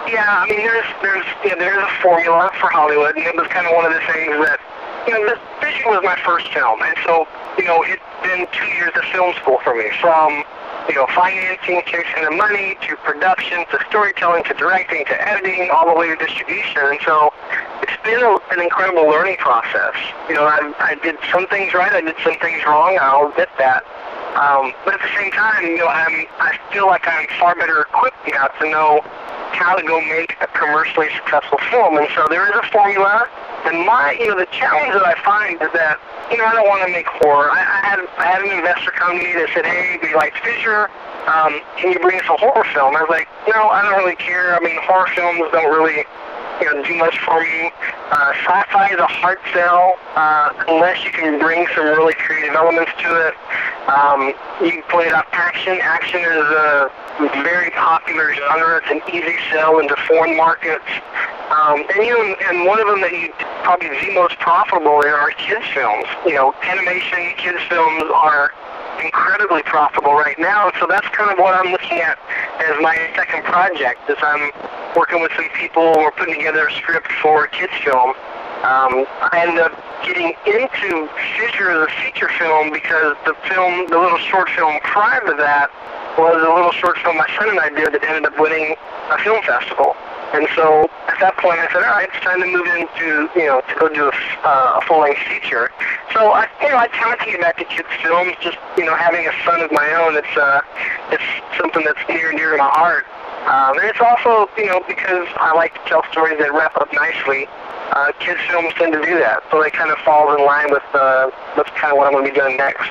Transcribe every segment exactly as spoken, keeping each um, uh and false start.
Yeah, I mean, there's there's yeah, there's a formula for Hollywood, and it was kind of one of the things that, you know, this fishing was my first film, and so, you know, it's been two years of film school for me, from, you know, financing, chasing the money, to production, to storytelling, to directing, to editing, all the way to distribution, and so it's been a, an incredible learning process. You know, I, I did some things right, I did some things wrong, I'll admit that. Um, but at the same time, you know, I'm, I feel like I'm far better equipped now to know how to go make a commercially successful film. And so there is a formula. And my, you know, the challenge that I find is that, you know, I don't want to make horror. I, I had I had an investor come to me that said, hey, we like Fisher. Um, can you bring us a horror film? I was like, no, I don't really care. I mean, horror films don't really, you know, do much for me. Uh, sci-fi is a hard sell uh, unless you can bring some really creative elements to it. Um, you can point out action. Action is a very popular genre. It's an easy sell into foreign markets. Um, and you know, and one of them that you probably the most profitable are kids films. You know, animation kids films are incredibly profitable right now, and so that's kind of what I'm looking at as my second project. Is I'm working with some people. We're putting together a script for a kids film. Um, I ended up getting into Fisher as a feature film because the film, the little short film prior to that, was a little short film my son and I did that ended up winning a film festival. And so at that point I said, all right, it's time to move into, you know, to go do a, uh, a full-length feature. So I, you know, I tried to get back to kids films. Just, you know, having a son of my own, it's uh, it's something that's near and dear to my heart. Um, and it's also, you know, because I like to tell stories that wrap up nicely. Uh, kids films tend to do that, so they kind of fall in line with uh, that's kind of what I'm going to be doing next.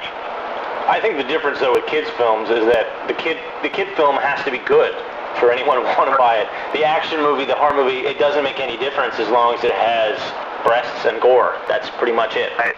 I think the difference though with kids films is that the kid the kid film has to be good for anyone who want to buy it. The action movie, the horror movie, it doesn't make any difference as long as it has breasts and gore. That's pretty much it. Right.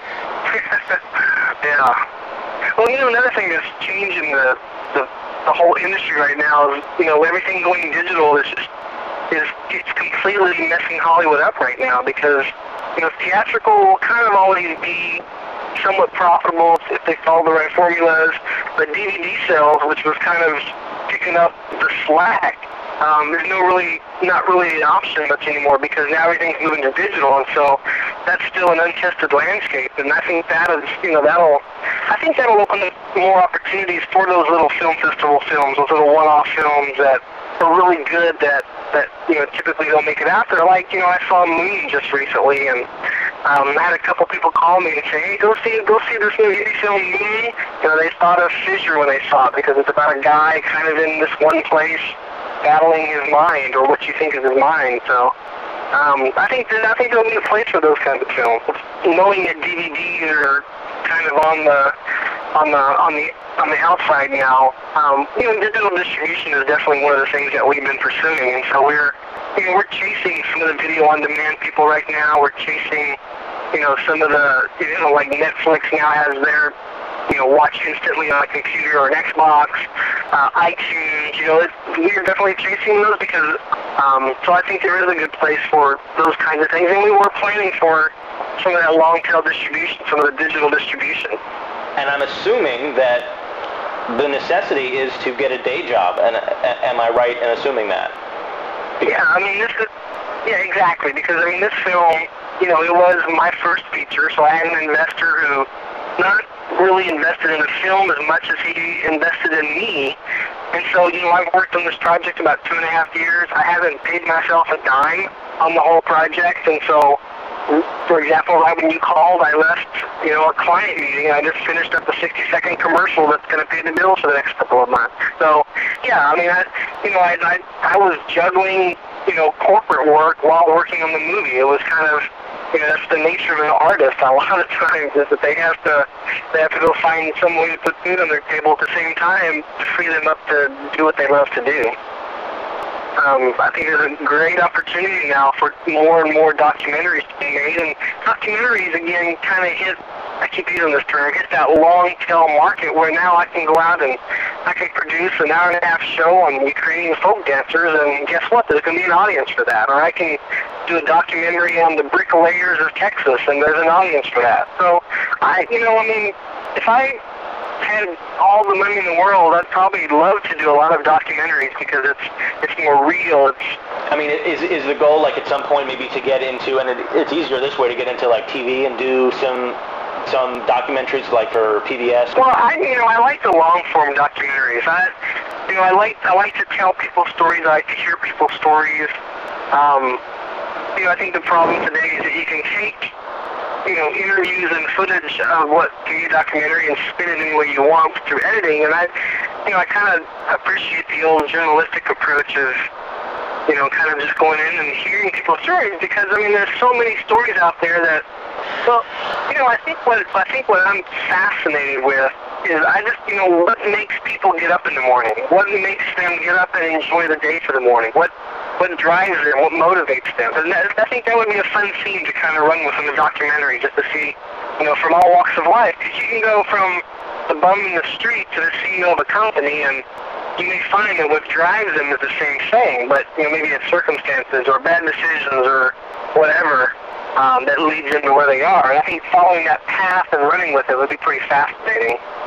Yeah. Well, you know, another thing that's changing the, the the whole industry right now is, you know, everything going digital is just is it's completely messing Hollywood up right now, because, you know, theatrical will kind of always be somewhat profitable if they follow the right formulas, but D V D sales, which was kind of picking up the slack, um, there's no really, not really an option much anymore, because now everything's moving to digital, and so that's still an untested landscape, and I think that is, you know, that'll, I think that'll open up more opportunities for those little film festival films, those little one-off films that are really good that, that, you know, typically don't make it out there. Like, you know, I saw Moon just recently, and um, I had a couple people call me and say, hey, go see go see this new indie film, Moon. You know, they thought of Fisher when they saw it, because it's about a guy kind of in this one place battling his mind, or what you think is his mind. So um, I think that, I think there'll be a place for those kinds of films. Knowing that D V Ds are kind of on the on the on the on the outside now, um, you know, digital distribution is definitely one of the things that we've been pursuing, and so we're you know, we're chasing some of the video on demand people right now. We're chasing, you know, some of the, you know, like Netflix now has their, you know, watch instantly on a computer or an Xbox, uh, iTunes, you know, it, we're definitely chasing those, because, um, so I think there is a good place for those kinds of things, and we were planning for some of that long-tail distribution, some of the digital distribution. And I'm assuming that the necessity is to get a day job, and uh, am I right in assuming that? Yeah, I mean, this is, yeah, exactly, because, I mean, this film, you know, it was my first feature, so I had an investor who not really invested in the film as much as he invested in me, and so, you know, I've worked on this project about two and a half years. I haven't paid myself a dime on the whole project, and so, for example, right when you called, I left, you know, a client meeting, and I just finished up a sixty-second commercial that's going to pay the bills for the next couple of months. So, yeah, I mean, I, you know, I, I, I was juggling, you know, corporate work while working on the movie. It was kind of, you know, that's the nature of an artist. A lot of times is that they have to, they have to go find some way to put food on their table at the same time to free them up to do what they love to do. Um, I think there's a great opportunity now for more and more documentaries to be made, and documentaries, again, kind of hit, I keep using this term, hit that long-tail market where now I can go out and I can produce an hour and a half show on Ukrainian folk dancers, and guess what, there's going to be an audience for that. Or I can do a documentary on the bricklayers of Texas, and there's an audience for that. So, I, you know, I mean, if I had all the money in the world, I'd probably love to do a lot of documentaries, because it's it's more real. It's I mean, is is the goal, like, at some point maybe to get into, and it, it's easier this way to get into, like, T V and do some some documentaries, like, for P B S? Well, I you know I like the long form documentaries. I you know I like I like to tell people's stories. I like to hear people's stories. Um, you know, I think the problem today is that you can take you know interviews and footage of what can be a documentary and spin it any way you want through editing. And I you know I kind of appreciate the old journalistic approach of you know, kind of just going in and hearing people's stories, because I mean, there's so many stories out there that, well, you know, I think what I think what I'm fascinated with is I just, you know, what makes people get up in the morning? What makes them get up and enjoy the day for the morning? What what drives them? What motivates them? And that, I think that would be a fun theme to kind of run with in the documentary, just to see, you know, from all walks of life. Because you can go from the bum in the street to the C E O of a company, and you may find that what drives them is the same thing, but you know maybe it's circumstances or bad decisions or whatever um, that leads them to where they are. And I think following that path and running with it would be pretty fascinating.